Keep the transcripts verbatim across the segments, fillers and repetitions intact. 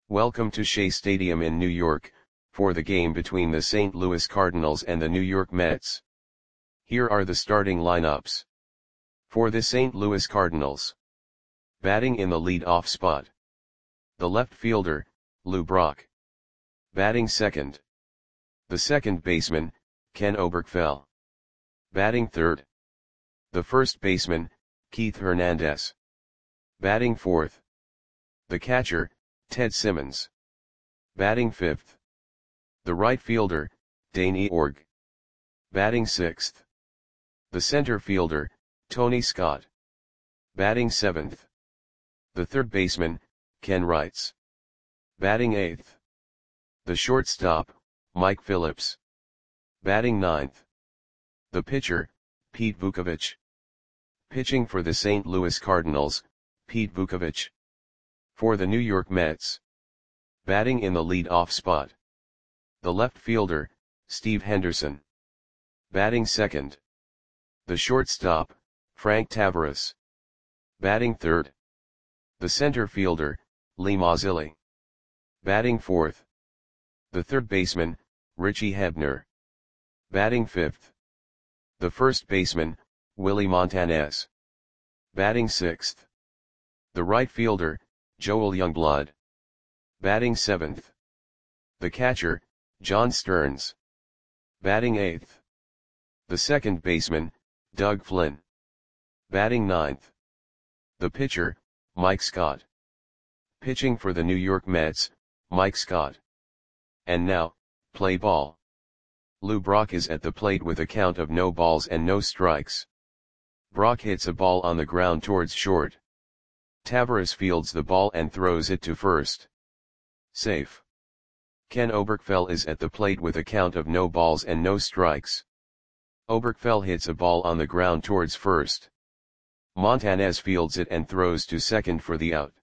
Welcome to Shea Stadium in New York, for the game between the Saint Louis Cardinals and the New York Mets. Here are the starting lineups. For the Saint Louis Cardinals. Batting in the lead-off spot. The left fielder, Lou Brock. Batting second. The second baseman, Ken Oberkfell. Batting third. The first baseman, Keith Hernandez. Batting fourth. The catcher, Ted Simmons. Batting fifth. The right fielder, Dane Eorg. Batting sixth. The center fielder, Tony Scott. Batting seventh. The third baseman, Ken Wrights. Batting eighth. The shortstop, Mike Phillips. Batting ninth. The pitcher, Pete Vukovich. Pitching for the Saint Louis Cardinals, Pete Vukovich. For the New York Mets. Batting in the lead-off spot. The left fielder, Steve Henderson. Batting second. The shortstop, Frank Taveras. Batting third. The center fielder, Lee Mazzilli. Batting fourth. The third baseman, Richie Hebner. Batting fifth. The first baseman, Willie Montanez. Batting sixth. The right fielder, Joel Youngblood. Batting seventh. The catcher, John Stearns. Batting eighth. The second baseman, Doug Flynn. Batting ninth. The pitcher, Mike Scott. Pitching for the New York Mets, Mike Scott. And now, play ball. Lou Brock is at the plate with a count of no balls and no strikes. Brock hits a ball on the ground towards short. Taveras fields the ball and throws it to first. Safe. Ken Oberkfell is at the plate with a count of no balls and no strikes. Oberkfell hits a ball on the ground towards first. Montanez fields it and throws to second for the out.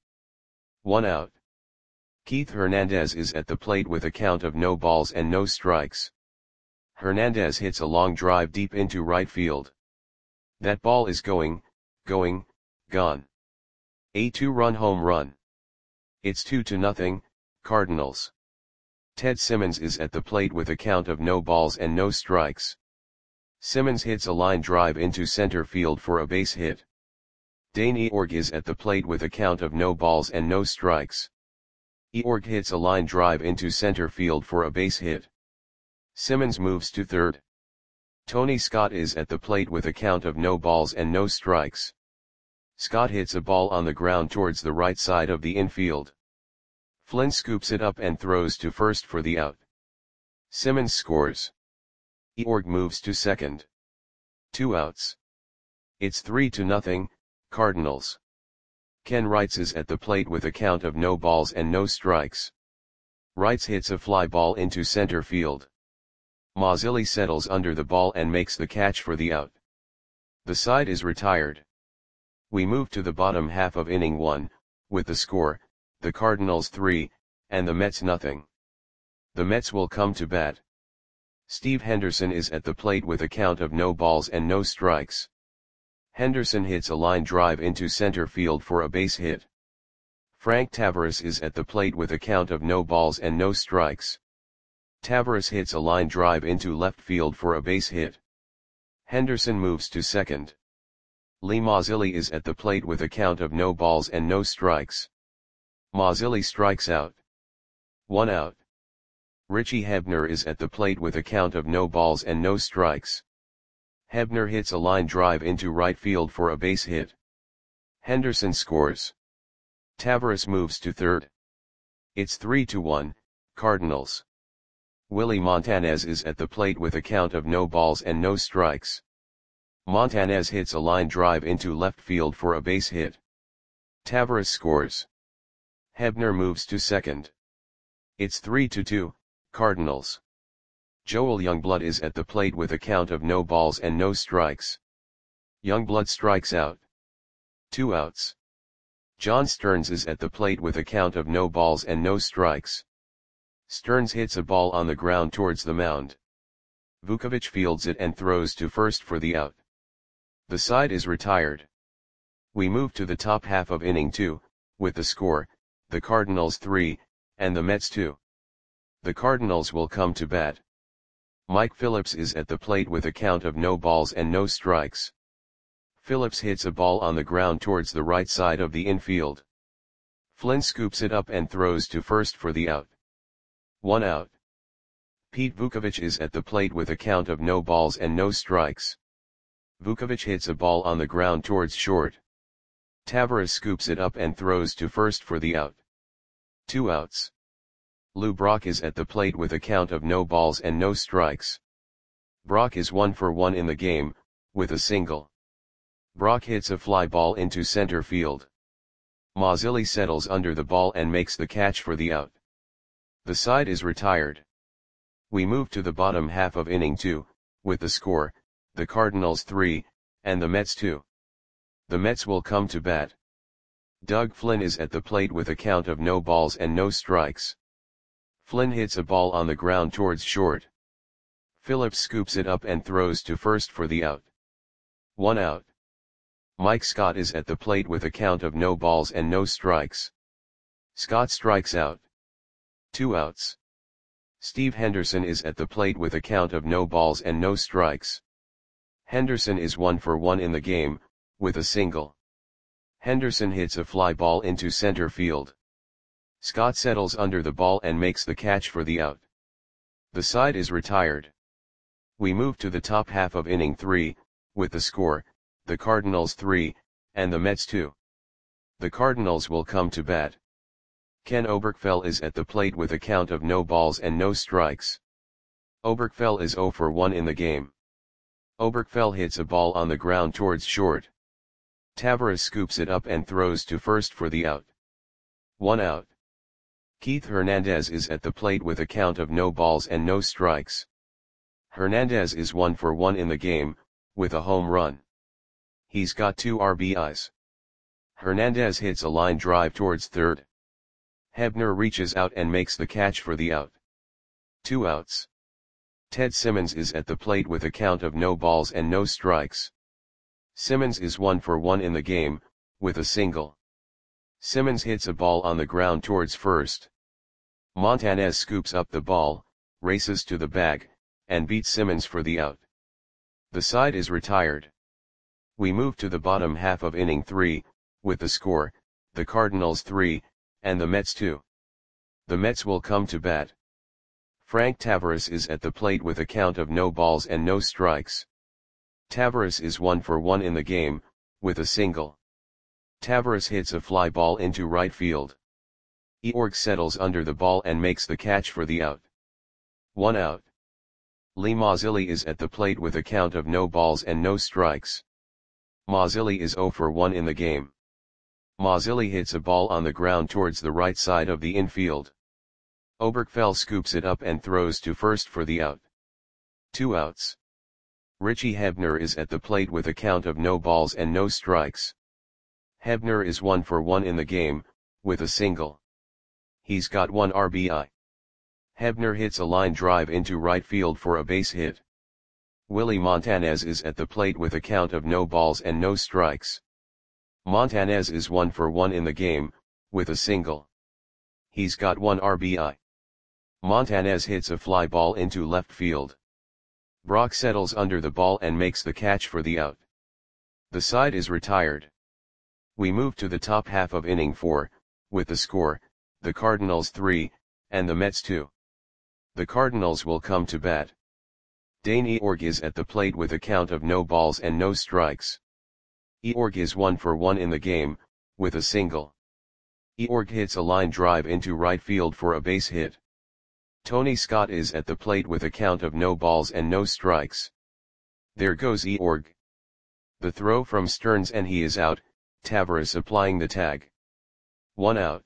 One out. Keith Hernandez is at the plate with a count of no balls and no strikes. Hernandez hits a long drive deep into right field. That ball is going, going, gone. A two-run home run. It's two to nothing, Cardinals. Ted Simmons is at the plate with a count of no balls and no strikes. Simmons hits a line drive into center field for a base hit. Dane Eorg is at the plate with a count of no balls and no strikes. Eorg hits a line drive into center field for a base hit. Simmons moves to third. Tony Scott is at the plate with a count of no balls and no strikes. Scott hits a ball on the ground towards the right side of the infield. Flynn scoops it up and throws to first for the out. Simmons scores. Eorg moves to second. Two outs. It's three to nothing, Cardinals. Ken Wrights is at the plate with a count of no balls and no strikes. Wrights hits a fly ball into center field. Mazzilli settles under the ball and makes the catch for the out. The side is retired. We move to the bottom half of inning one, with the score, the Cardinals three, and the Mets nothing. The Mets will come to bat. Steve Henderson is at the plate with a count of no balls and no strikes. Henderson hits a line drive into center field for a base hit. Frank Taveras is at the plate with a count of no balls and no strikes. Taveras hits a line drive into left field for a base hit. Henderson moves to second. Lee Mazzilli is at the plate with a count of no balls and no strikes. Mazzilli strikes out. One out. Richie Hebner is at the plate with a count of no balls and no strikes. Hebner hits a line drive into right field for a base hit. Henderson scores. Taveras moves to third. It's three to one, Cardinals. Willie Montanez is at the plate with a count of no balls and no strikes. Montanez hits a line drive into left field for a base hit. Taveras scores. Hebner moves to second. It's three to two, Cardinals. Joel Youngblood is at the plate with a count of no balls and no strikes. Youngblood strikes out. Two outs. John Stearns is at the plate with a count of no balls and no strikes. Stearns hits a ball on the ground towards the mound. Vukovich fields it and throws to first for the out. The side is retired. We move to the top half of inning two, with the score, the Cardinals three, and the Mets two. The Cardinals will come to bat. Mike Phillips is at the plate with a count of no balls and no strikes. Phillips hits a ball on the ground towards the right side of the infield. Flynn scoops it up and throws to first for the out. One out. Pete Vukovich is at the plate with a count of no balls and no strikes. Vukovich hits a ball on the ground towards short. Taveras scoops it up and throws to first for the out. Two outs. Lou Brock is at the plate with a count of no balls and no strikes. Brock is one for one in the game, with a single. Brock hits a fly ball into center field. Mazzilli settles under the ball and makes the catch for the out. The side is retired. We move to the bottom half of inning two, with the score, the Cardinals three, and the Mets two. The Mets will come to bat. Doug Flynn is at the plate with a count of no balls and no strikes. Flynn hits a ball on the ground towards short. Phillips scoops it up and throws to first for the out. One out. Mike Scott is at the plate with a count of no balls and no strikes. Scott strikes out. Two outs. Steve Henderson is at the plate with a count of no balls and no strikes. Henderson is one for one in the game, with a single. Henderson hits a fly ball into center field. Scott settles under the ball and makes the catch for the out. The side is retired. We move to the top half of inning three, with the score, the Cardinals three, and the Mets two. The Cardinals will come to bat. Ken Oberkfell is at the plate with a count of no balls and no strikes. Oberkfell is zero for one in the game. Oberkfell hits a ball on the ground towards short. Taveras scoops it up and throws to first for the out. One out. Keith Hernandez is at the plate with a count of no balls and no strikes. Hernandez is one for one in the game, with a home run. He's got two R B Is. Hernandez hits a line drive towards third. Hebner reaches out and makes the catch for the out. Two outs. Ted Simmons is at the plate with a count of no balls and no strikes. Simmons is one for one in the game, with a single. Simmons hits a ball on the ground towards first. Montanez scoops up the ball, races to the bag, and beats Simmons for the out. The side is retired. We move to the bottom half of inning three, with the score, the Cardinals three, and the Mets two. The Mets will come to bat. Frank Taveras is at the plate with a count of no balls and no strikes. Taveras is one for one in the game, with a single. Taveras hits a fly ball into right field. Eorg settles under the ball and makes the catch for the out. One out. Lee Mazzilli is at the plate with a count of no balls and no strikes. Mazzilli is zero for one in the game. Mazzilli hits a ball on the ground towards the right side of the infield. Oberkfell scoops it up and throws to first for the out. Two outs. Richie Hebner is at the plate with a count of no balls and no strikes. Hebner is one for one in the game, with a single. He's got one R B I. Hebner hits a line drive into right field for a base hit. Willie Montanez is at the plate with a count of no balls and no strikes. Montanez is one for one in the game, with a single. He's got one R B I. Montanez hits a fly ball into left field. Brock settles under the ball and makes the catch for the out. The side is retired. We move to the top half of inning four, with the score, the Cardinals three, and the Mets two. The Cardinals will come to bat. Dane Eorg is at the plate with a count of no balls and no strikes. Eorg is one for one in the game, with a single. Eorg hits a line drive into right field for a base hit. Tony Scott is at the plate with a count of no balls and no strikes. There goes Eorg. The throw from Stearns and he is out, Taveras applying the tag. One out.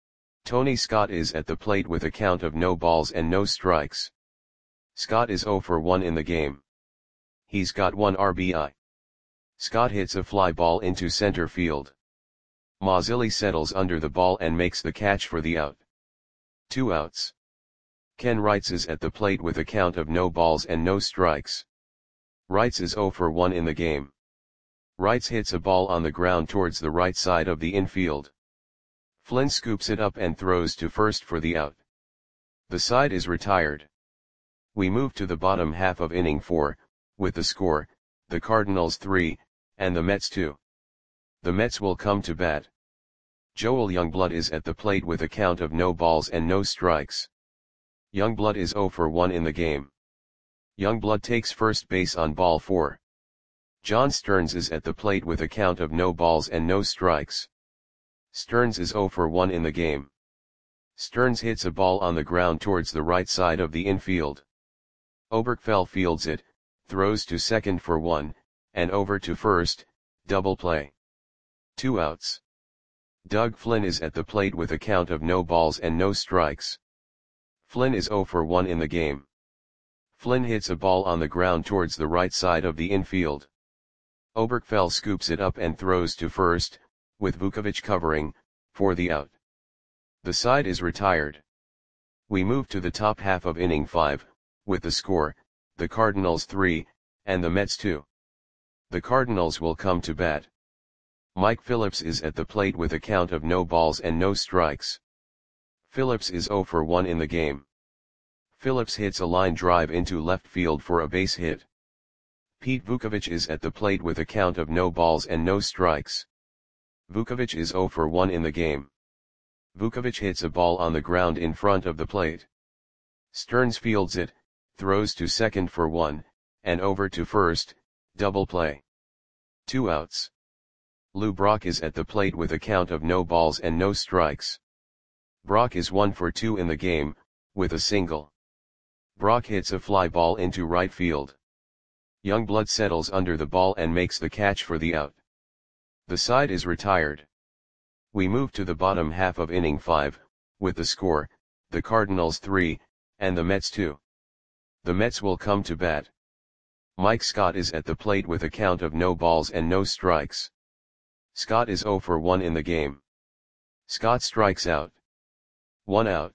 Tony Scott is at the plate with a count of no balls and no strikes. Scott is zero for one in the game. He's got one R B I. Scott hits a fly ball into center field. Mazzilli settles under the ball and makes the catch for the out. Two outs. Ken Wrights is at the plate with a count of no balls and no strikes. Wrights is zero for one in the game. Wrights hits a ball on the ground towards the right side of the infield. Flynn scoops it up and throws to first for the out. The side is retired. We move to the bottom half of inning four, with the score, the Cardinals three, and the Mets two. The Mets will come to bat. Joel Youngblood is at the plate with a count of no balls and no strikes. Youngblood is oh for one in the game. Youngblood takes first base on ball four. John Stearns is at the plate with a count of no balls and no strikes. Stearns is oh for one in the game. Stearns hits a ball on the ground towards the right side of the infield. Oberkfell fields it, throws to second for one, and over to first, double play. Two outs. Doug Flynn is at the plate with a count of no balls and no strikes. Flynn is oh for one in the game. Flynn hits a ball on the ground towards the right side of the infield. Oberkfell scoops it up and throws to first, with Vukovich covering, for the out. The side is retired. We move to the top half of inning five, with the score, the Cardinals three, and the Mets two. The Cardinals will come to bat. Mike Phillips is at the plate with a count of no balls and no strikes. Phillips is oh for one in the game. Phillips hits a line drive into left field for a base hit. Pete Vukovich is at the plate with a count of no balls and no strikes. Vukovich is oh for one in the game. Vukovich hits a ball on the ground in front of the plate. Stearns fields it, throws to second for one, and over to first, double play. Two outs. Lou Brock is at the plate with a count of no balls and no strikes. Brock is one for two in the game, with a single. Brock hits a fly ball into right field. Youngblood settles under the ball and makes the catch for the out. The side is retired. We move to the bottom half of inning five, with the score, the Cardinals three, and the Mets two. The Mets will come to bat. Mike Scott is at the plate with a count of no balls and no strikes. Scott is oh for one in the game. Scott strikes out. One out.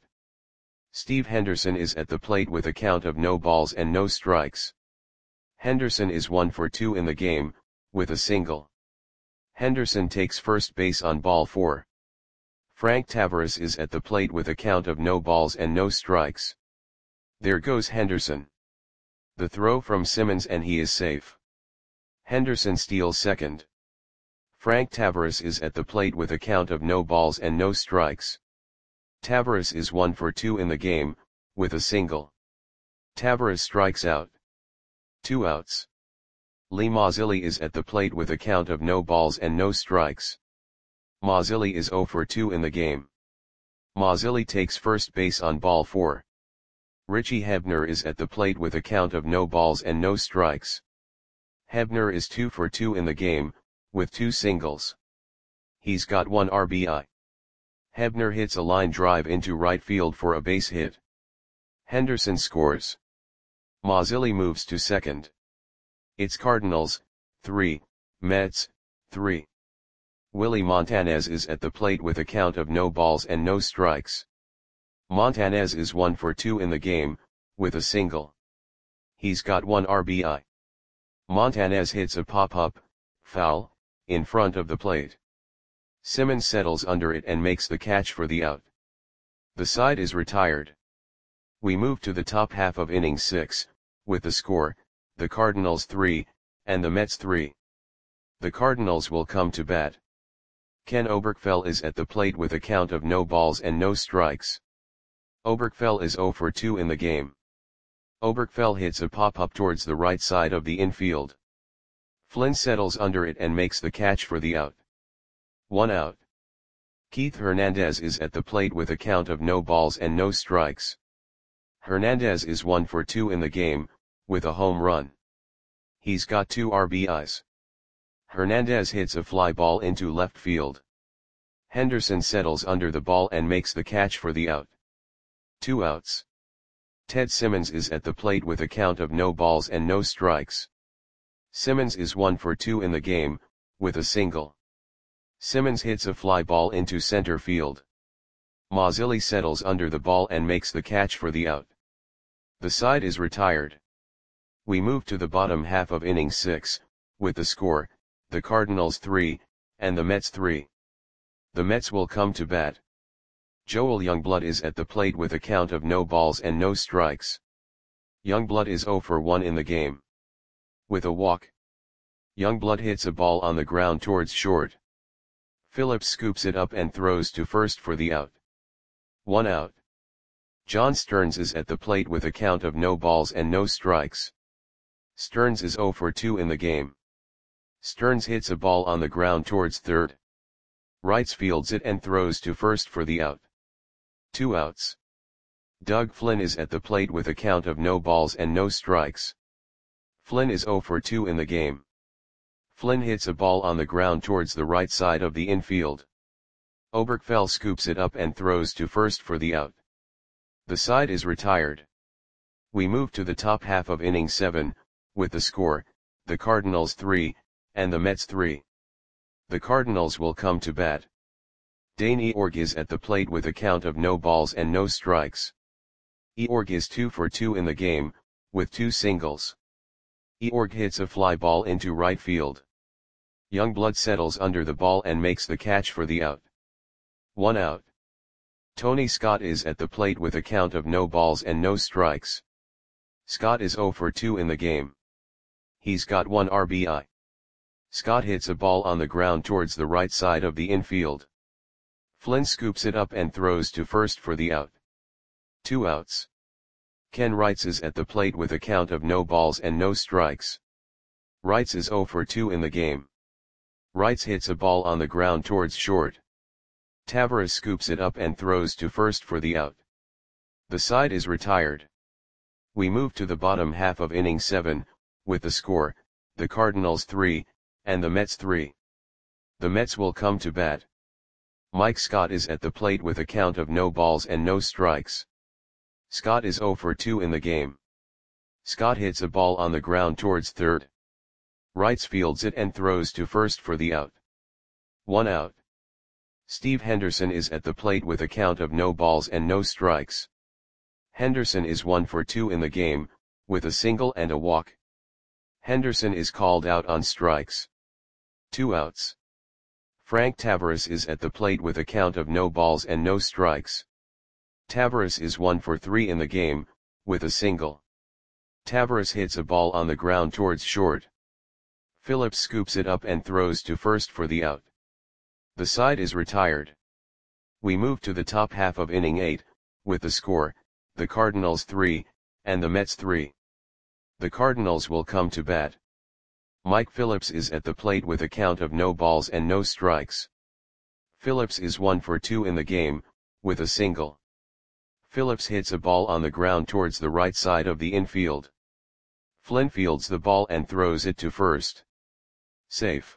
Steve Henderson is at the plate with a count of no balls and no strikes. Henderson is one for two in the game, with a single. Henderson takes first base on ball four. Frank Tavares is at the plate with a count of no balls and no strikes. There goes Henderson. The throw from Simmons and he is safe. Henderson steals second. Frank Tavares is at the plate with a count of no balls and no strikes. Tavares is one for two in the game, with a single. Tavares strikes out. Two outs. Lee Mazzilli is at the plate with a count of no balls and no strikes. Mazzilli is oh for two in the game. Mazzilli takes first base on ball four. Richie Hebner is at the plate with a count of no balls and no strikes. Hebner is two for two in the game, with two singles. He's got one R B I. Hebner hits a line drive into right field for a base hit. Henderson scores. Mazzilli moves to second. It's Cardinals, three, Mets, three. Willie Montanez is at the plate with a count of no balls and no strikes. Montanez is one for two in the game, with a single. He's got one R B I. Montanez hits a pop-up, foul, in front of the plate. Simmons settles under it and makes the catch for the out. The side is retired. We move to the top half of inning six, with the score, the Cardinals three, and the Mets three. The Cardinals will come to bat. Ken Oberkfell is at the plate with a count of no balls and no strikes. Oberkfell is oh for two in the game. Oberkfell hits a pop-up towards the right side of the infield. Flynn settles under it and makes the catch for the out. One out. Keith Hernandez is at the plate with a count of no balls and no strikes. Hernandez is one for two in the game, with a home run. He's got two R B Is. Hernandez hits a fly ball into left field. Henderson settles under the ball and makes the catch for the out. Two outs. Ted Simmons is at the plate with a count of no balls and no strikes. Simmons is one for two in the game, with a single. Simmons hits a fly ball into center field. Mazzilli settles under the ball and makes the catch for the out. The side is retired. We move to the bottom half of inning six, with the score, the Cardinals three, and the Mets three. The Mets will come to bat. Joel Youngblood is at the plate with a count of no balls and no strikes. Youngblood is zero for one in the game. With a walk, Youngblood hits a ball on the ground towards short. Phillips scoops it up and throws to first for the out. One out. John Stearns is at the plate with a count of no balls and no strikes. Stearns is zero for two in the game. Stearns hits a ball on the ground towards third. Wrights fields it and throws to first for the out. Two outs. Doug Flynn is at the plate with a count of no balls and no strikes. Flynn is zero for two in the game. Flynn hits a ball on the ground towards the right side of the infield. Oberkfell scoops it up and throws to first for the out. The side is retired. We move to the top half of inning seven, with the score, the Cardinals three, and the Mets three. The Cardinals will come to bat. Dane Eorg is at the plate with a count of no balls and no strikes. Eorg is two for two in the game, with two singles. Eorg hits a fly ball into right field. Youngblood settles under the ball and makes the catch for the out. One out. Tony Scott is at the plate with a count of no balls and no strikes. Scott is zero for two in the game. He's got one R B I. Scott hits a ball on the ground towards the right side of the infield. Flynn scoops it up and throws to first for the out. Two outs. Ken Wrights is at the plate with a count of no balls and no strikes. Wrights is zero for two in the game. Wrights hits a ball on the ground towards short. Tavares scoops it up and throws to first for the out. The side is retired. We move to the bottom half of inning seven, with the score, the Cardinals three, and the Mets three. The Mets will come to bat. Mike Scott is at the plate with a count of no balls and no strikes. Scott is zero for two in the game. Scott hits a ball on the ground towards third. Wrights fields it and throws to first for the out. One out. Steve Henderson is at the plate with a count of no balls and no strikes. Henderson is one for two in the game, with a single and a walk. Henderson is called out on strikes. Two outs. Frank Tavares is at the plate with a count of no balls and no strikes. Tavares is one for three in the game, with a single. Tavares hits a ball on the ground towards short. Phillips scoops it up and throws to first for the out. The side is retired. We move to the top half of inning eight, with the score, the Cardinals three, and the Mets three. The Cardinals will come to bat. Mike Phillips is at the plate with a count of no balls and no strikes. Phillips is one for two in the game, with a single. Phillips hits a ball on the ground towards the right side of the infield. Flynn fields the ball and throws it to first. Safe.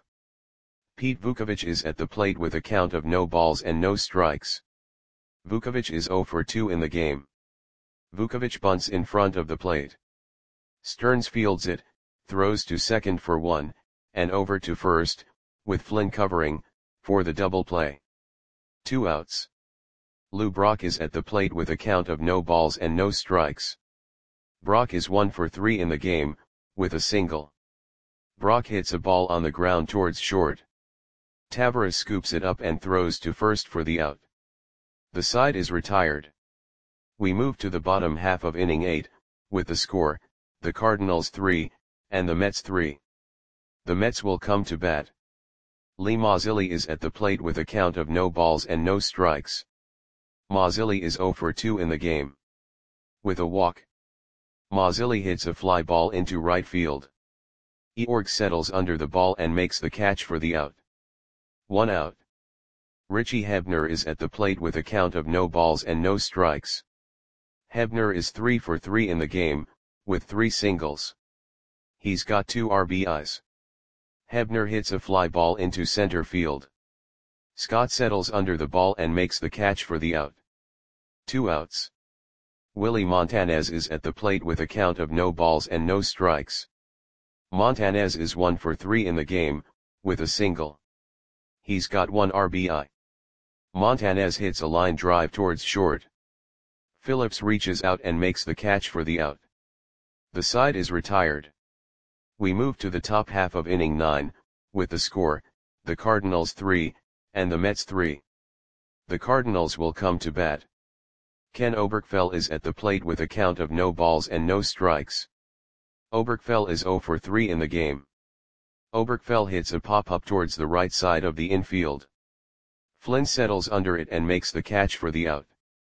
Pete Vukovich is at the plate with a count of no balls and no strikes. Vukovich is zero for two in the game. Vukovich bunts in front of the plate. Stearns fields it, throws to second for one, and over to first, with Flynn covering, for the double play. Two outs. Lou Brock is at the plate with a count of no balls and no strikes. Brock is one for three in the game, with a single. Brock hits a ball on the ground towards short. Tavares scoops it up and throws to first for the out. The side is retired. We move to the bottom half of inning eight, with the score, the Cardinals three, and the Mets three. The Mets will come to bat. Lee Mazzilli is at the plate with a count of no balls and no strikes. Mazzilli is zero for two in the game. With a walk, Mazzilli hits a fly ball into right field. Eorg settles under the ball and makes the catch for the out. One out. Richie Hebner is at the plate with a count of no balls and no strikes. Hebner is three for three in the game, with three singles. He's got two R B Is. Hebner hits a fly ball into center field. Scott settles under the ball and makes the catch for the out. Two outs. Willie Montanez is at the plate with a count of no balls and no strikes. Montanez is one for three in the game, with a single. He's got one R B I. Montanez hits a line drive towards short. Phillips reaches out and makes the catch for the out. The side is retired. We move to the top half of inning nine, with the score, the Cardinals three, and the Mets three. The Cardinals will come to bat. Ken Oberkfell is at the plate with a count of no balls and no strikes. Oberkfell is zero for three in the game. Oberkfell hits a pop-up towards the right side of the infield. Flynn settles under it and makes the catch for the out.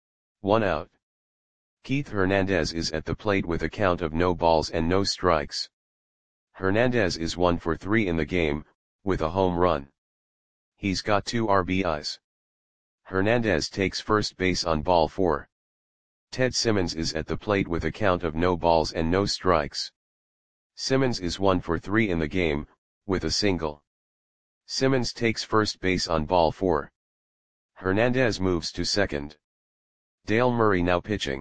One out. Keith Hernandez is at the plate with a count of no balls and no strikes. Hernandez is one for three in the game, with a home run. He's got two R B Is. Hernandez takes first base on ball four. Ted Simmons is at the plate with a count of no balls and no strikes. Simmons is one for three in the game, with a single. Simmons takes first base on ball four. Hernandez moves to second. Dale Murray now pitching.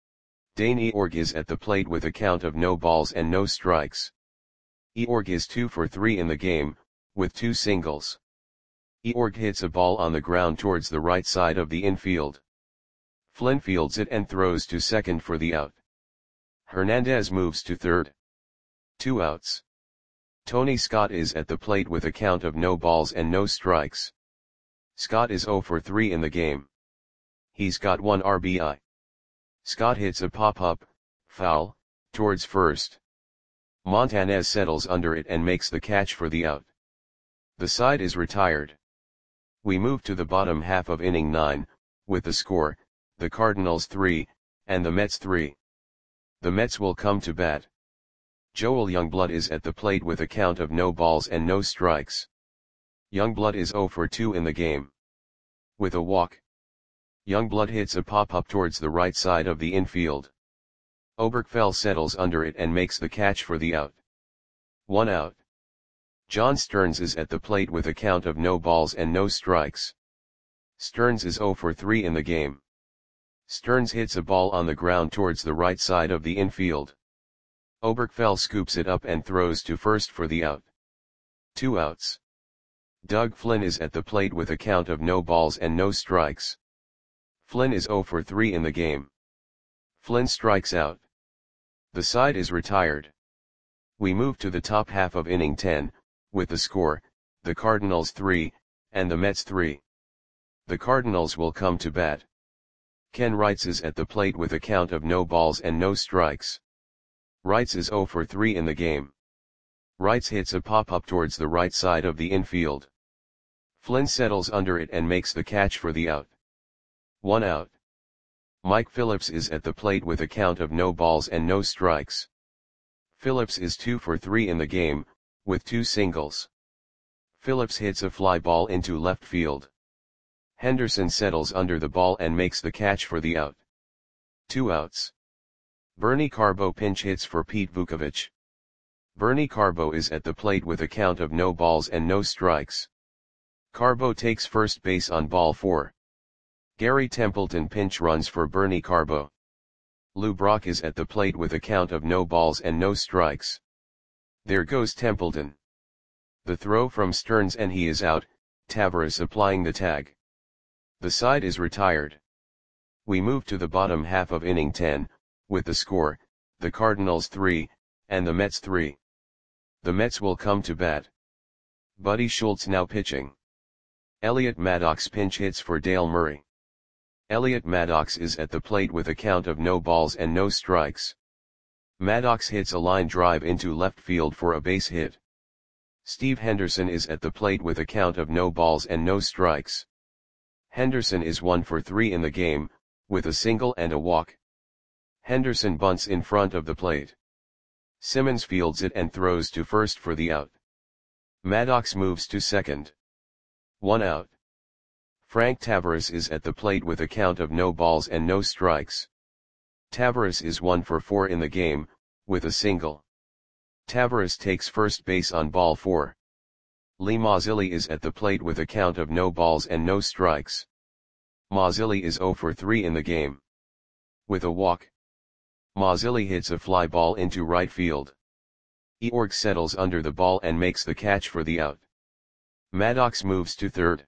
Dane Eorg is at the plate with a count of no balls and no strikes. Eorg is two for three in the game, with two singles. Eorg hits a ball on the ground towards the right side of the infield. Flynn fields it and throws to second for the out. Hernandez moves to third. Two outs. Tony Scott is at the plate with a count of no balls and no strikes. Scott is zero for three in the game. He's got one R B I. Scott hits a pop-up, foul, towards first. Montanez settles under it and makes the catch for the out. The side is retired. We move to the bottom half of inning nine, with the score, the Cardinals three, and the Mets three. The Mets will come to bat. Joel Youngblood is at the plate with a count of no balls and no strikes. Youngblood is zero for two in the game. With a walk. Youngblood hits a pop-up towards the right side of the infield. Oberkfell settles under it and makes the catch for the out. One out. John Stearns is at the plate with a count of no balls and no strikes. Stearns is zero for three in the game. Stearns hits a ball on the ground towards the right side of the infield. Oberkfell scoops it up and throws to first for the out. Two outs. Doug Flynn is at the plate with a count of no balls and no strikes. Flynn is zero for three in the game. Flynn strikes out. The side is retired. We move to the top half of inning ten, with the score, the Cardinals three, and the Mets three. The Cardinals will come to bat. Ken Wrights is at the plate with a count of no balls and no strikes. Wrights is zero for three in the game. Wrights hits a pop-up towards the right side of the infield. Flynn settles under it and makes the catch for the out. One out. Mike Phillips is at the plate with a count of no balls and no strikes. Phillips is two for three in the game, with two singles. Phillips hits a fly ball into left field. Henderson settles under the ball and makes the catch for the out. Two outs. Bernie Carbo pinch hits for Pete Vukovich. Bernie Carbo is at the plate with a count of no balls and no strikes. Carbo takes first base on ball four. Gary Templeton pinch runs for Bernie Carbo. Lou Brock is at the plate with a count of no balls and no strikes. There goes Templeton. The throw from Stearns and he is out, Tavares applying the tag. The side is retired. We move to the bottom half of inning ten, with the score, the Cardinals three, and the Mets three. The Mets will come to bat. Buddy Schultz now pitching. Elliot Maddox pinch hits for Dale Murray. Elliot Maddox is at the plate with a count of no balls and no strikes. Maddox hits a line drive into left field for a base hit. Steve Henderson is at the plate with a count of no balls and no strikes. Henderson is one for three in the game, with a single and a walk. Henderson bunts in front of the plate. Simmons fields it and throws to first for the out. Maddox moves to second. One out. Frank Tavares is at the plate with a count of no balls and no strikes. Tavares is one for four in the game, with a single. Tavares takes first base on ball four. Lee Mazzilli is at the plate with a count of no balls and no strikes. Mazzilli is zero for three in the game. With a walk. Mazzilli hits a fly ball into right field. Eorg settles under the ball and makes the catch for the out. Maddox moves to third.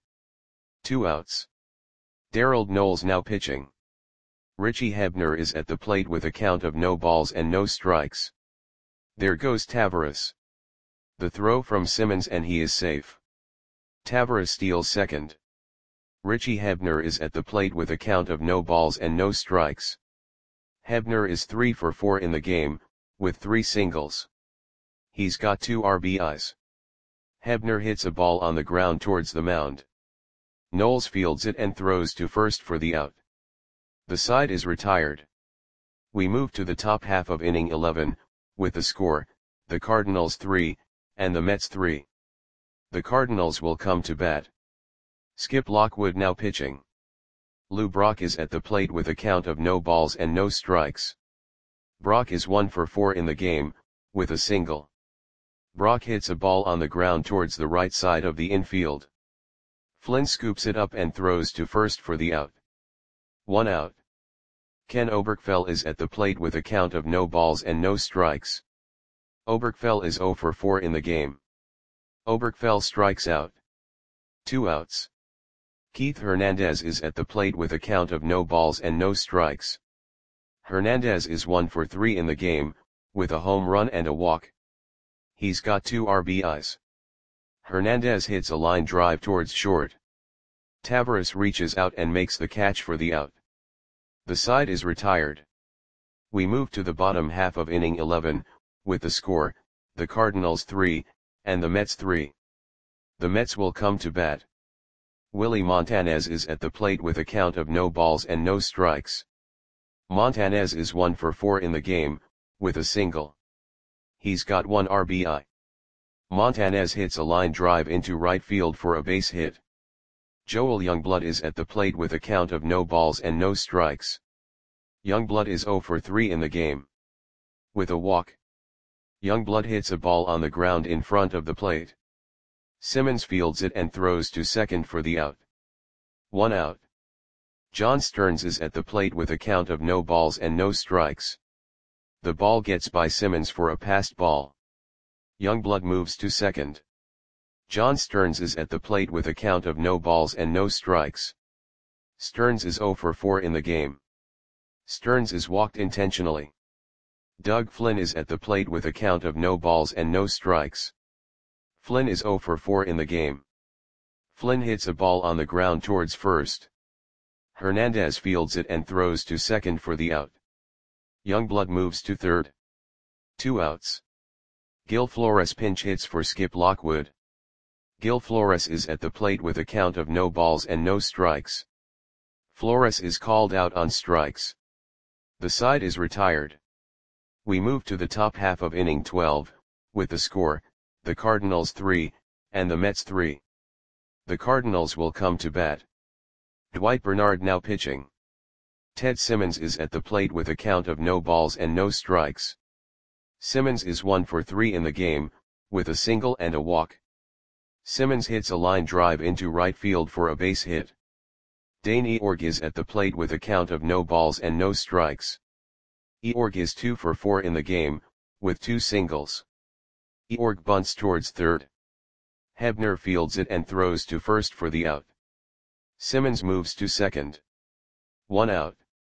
Two outs. Darrell Knowles now pitching. Richie Hebner is at the plate with a count of no balls and no strikes. There goes Tavares. The throw from Simmons and he is safe. Tavares steals second. Richie Hebner is at the plate with a count of no balls and no strikes. Hebner is three for four in the game, with three singles. He's got two R B Is. Hebner hits a ball on the ground towards the mound. Knowles fields it and throws to first for the out. The side is retired. We move to the top half of inning eleven, with the score, the Cardinals three, and the Mets three. The Cardinals will come to bat. Skip Lockwood now pitching. Lou Brock is at the plate with a count of no balls and no strikes. Brock is one for four in the game, with a single. Brock hits a ball on the ground towards the right side of the infield. Flynn scoops it up and throws to first for the out. One out. Ken Oberkfell is at the plate with a count of no balls and no strikes. Oberkfell is zero for four in the game. Oberkfell strikes out. Two outs. Keith Hernandez is at the plate with a count of no balls and no strikes. Hernandez is one for three in the game, with a home run and a walk. He's got two R B Is. Hernandez hits a line drive towards short. Taveras reaches out and makes the catch for the out. The side is retired. We move to the bottom half of inning eleven, with the score, the Cardinals three, and the Mets three. The Mets will come to bat. Willie Montanez is at the plate with a count of no balls and no strikes. Montanez is one for four in the game, with a single. He's got one R B I. Montanez hits a line drive into right field for a base hit. Joel Youngblood is at the plate with a count of no balls and no strikes. Youngblood is zero for three in the game. With a walk. Youngblood hits a ball on the ground in front of the plate. Simmons fields it and throws to second for the out. One out. John Stearns is at the plate with a count of no balls and no strikes. The ball gets by Simmons for a passed ball. Youngblood moves to second. John Stearns is at the plate with a count of no balls and no strikes. Stearns is zero for four in the game. Stearns is walked intentionally. Doug Flynn is at the plate with a count of no balls and no strikes. Flynn is zero for four in the game. Flynn hits a ball on the ground towards first. Hernandez fields it and throws to second for the out. Youngblood moves to third. Two outs. Gil Flores pinch hits for Skip Lockwood. Gil Flores is at the plate with a count of no balls and no strikes. Flores is called out on strikes. The side is retired. We move to the top half of inning twelve, with the score, the Cardinals three, and the Mets three. The Cardinals will come to bat. Dwight Bernard now pitching. Ted Simmons is at the plate with a count of no balls and no strikes. Simmons is one for three in the game, with a single and a walk. Simmons hits a line drive into right field for a base hit. Dane Eorg is at the plate with a count of no balls and no strikes. Eorg is two for four in the game, with two singles. Eorg bunts towards third. Hebner fields it and throws to first for the out. Simmons moves to second. One out.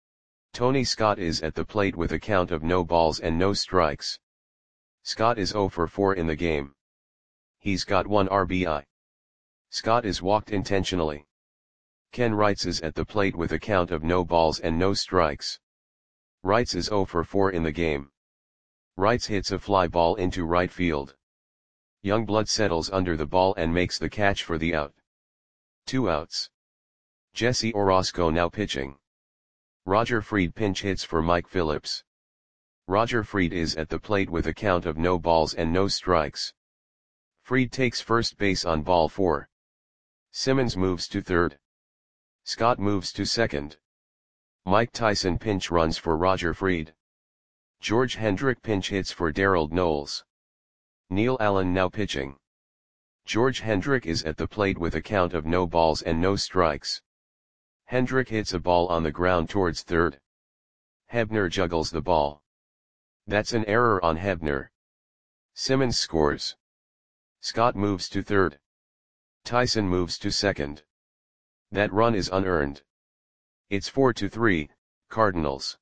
Tony Scott is at the plate with a count of no balls and no strikes. Scott is zero for four in the game. He's got one R B I. Scott is walked intentionally. Ken Wrights is at the plate with a count of no balls and no strikes. Wrights is zero for four in the game. Wrights hits a fly ball into right field. Youngblood settles under the ball and makes the catch for the out. Two outs. Jesse Orosco now pitching. Roger Freed pinch hits for Mike Phillips. Roger Freed is at the plate with a count of no balls and no strikes. Freed takes first base on ball four. Simmons moves to third. Scott moves to second. Mike Tyson pinch runs for Roger Freed. George Hendrick pinch hits for Darrell Knowles. Neil Allen now pitching. George Hendrick is at the plate with a count of no balls and no strikes. Hendrick hits a ball on the ground towards third. Hebner juggles the ball. That's an error on Hebner. Simmons scores. Scott moves to third. Tyson moves to second. That run is unearned. It's four to three, Cardinals.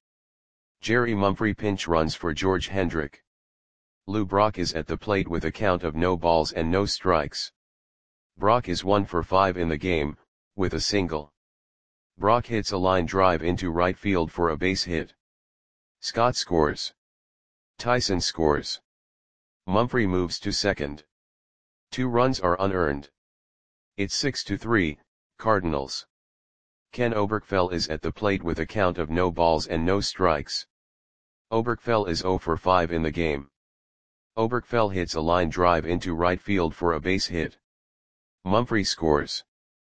Jerry Mumphrey pinch runs for George Hendrick. Lou Brock is at the plate with a count of no balls and no strikes. Brock is one for five in the game, with a single. Brock hits a line drive into right field for a base hit. Scott scores. Tyson scores. Mumphrey moves to second. Two runs are unearned. It's six to three, Cardinals. Ken Oberkfell is at the plate with a count of no balls and no strikes. Oberkfell is zero for five in the game. Oberkfell hits a line drive into right field for a base hit. Mumphrey scores.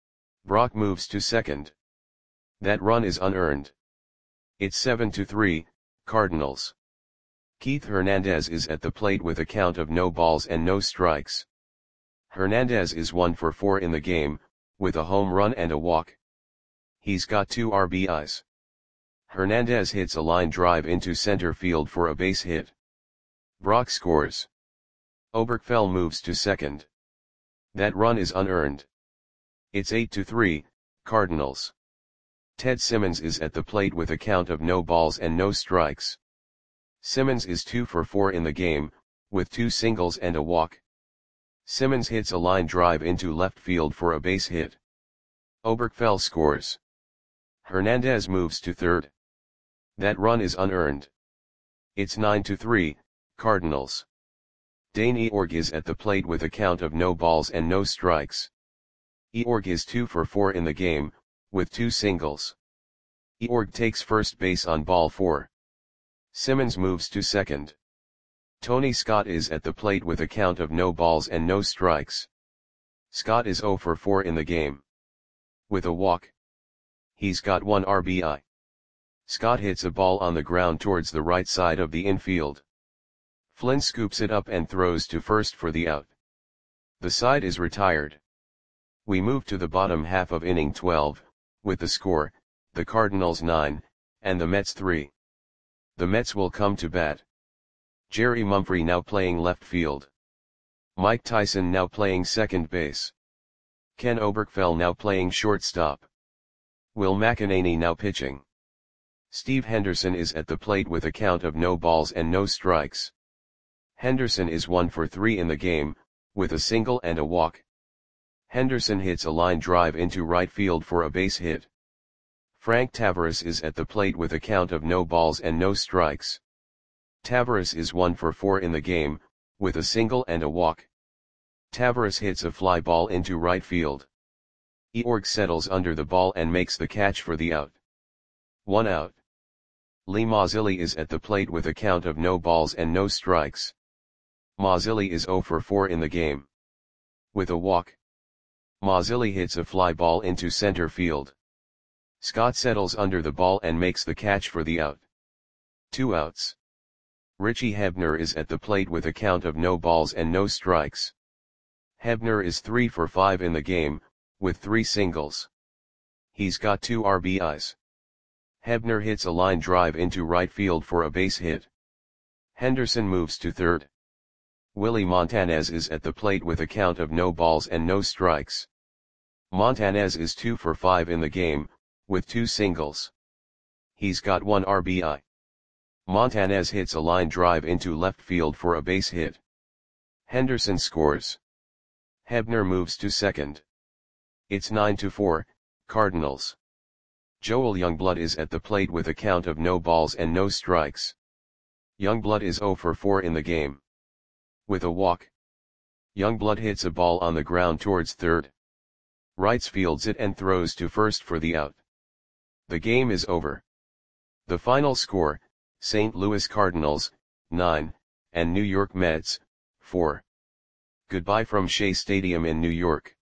Brock moves to second. That run is unearned. It's seven to three, Cardinals. Keith Hernandez is at the plate with a count of no balls and no strikes. Hernandez is one for four in the game, with a home run and a walk. He's got two R B Is. Hernandez hits a line drive into center field for a base hit. Brock scores. Oberkfell moves to second. That run is unearned. It's eight to three, Cardinals. Ted Simmons is at the plate with a count of no balls and no strikes. Simmons is two for four in the game, with two singles and a walk. Simmons hits a line drive into left field for a base hit. Oberkfell scores. Hernandez moves to third. That run is unearned. It's nine to three, Cardinals. Dane Eorg is at the plate with a count of no balls and no strikes. Eorg is two for four in the game, with two singles. Eorg takes first base on ball four. Simmons moves to second. Tony Scott is at the plate with a count of no balls and no strikes. Scott is zero for four in the game. With a walk. He's got one R B I. Scott hits a ball on the ground towards the right side of the infield. Flynn scoops it up and throws to first for the out. The side is retired. We move to the bottom half of inning twelve, with the score, the Cardinals nine, and the Mets three. The Mets will come to bat. Jerry Mumphrey now playing left field. Mike Tyson now playing second base. Ken Oberkfell now playing shortstop. Will McEnany now pitching. Steve Henderson is at the plate with a count of no balls and no strikes. Henderson is one for three in the game, with a single and a walk. Henderson hits a line drive into right field for a base hit. Frank Tavares is at the plate with a count of no balls and no strikes. Tavares is one for four in the game, with a single and a walk. Tavares hits a fly ball into right field. Eorg settles under the ball and makes the catch for the out. One out. Lee Mazzilli is at the plate with a count of no balls and no strikes. Mazzilli is zero for four in the game. With a walk. Mazzilli hits a fly ball into center field. Scott settles under the ball and makes the catch for the out. Two outs. Richie Hebner is at the plate with a count of no balls and no strikes. Hebner is three for five in the game, with three singles. He's got two R B Is. Hebner hits a line drive into right field for a base hit. Henderson moves to third. Willie Montanez is at the plate with a count of no balls and no strikes. Montanez is two for five in the game, with two singles. He's got one R B I. Montanez hits a line drive into left field for a base hit. Henderson scores. Hebner moves to second. It's nine to four, Cardinals. Joel Youngblood is at the plate with a count of no balls and no strikes. Youngblood is zero for four in the game. With a walk. Youngblood hits a ball on the ground towards third. Wrights fields it and throws to first for the out. The game is over. The final score, Saint Louis Cardinals, nine, and New York Mets, four. Goodbye from Shea Stadium in New York.